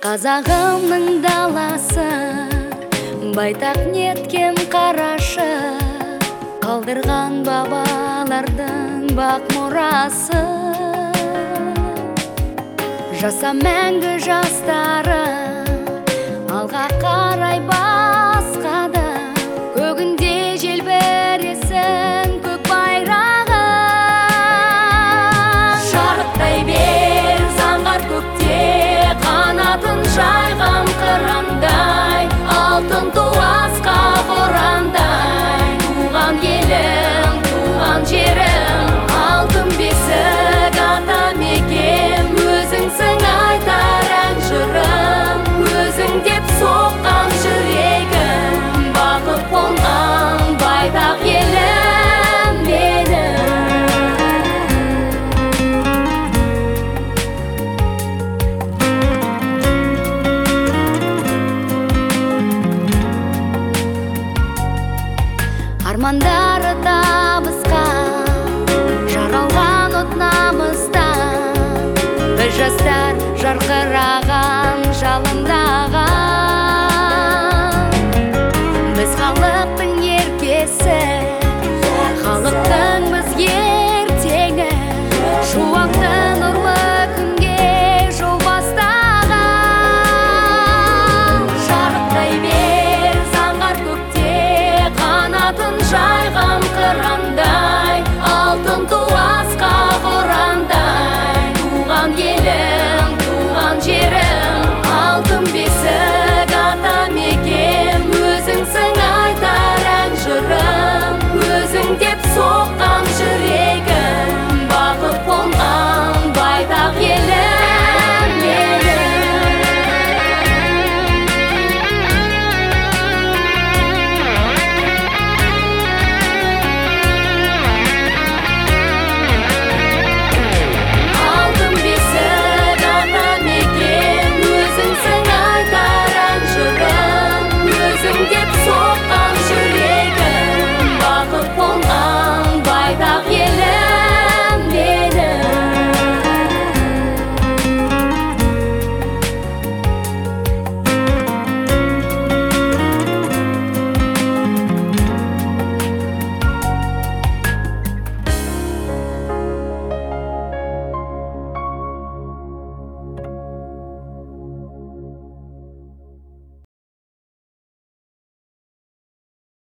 Қазағымның даласы, байтақ неткен қарашы, қалдырған бабалардың бақ мұрасы. Жаса мәңгі жастары, алға қарай басқады, көгінде желбіресін көк байрағы. Шарықтай бер заңғар көкте, қанатын жайған қырандай, алтын ту асқа борандай. Туған елім, туған жерім, алтын бесік ата мекен, өзіңсің айтар ән жырым, өзің деп соққан жүрегім, бақыт қонған байтақ елім менің. Армандары табысқа, жаралған от намыстан, біз жастар жарқыраған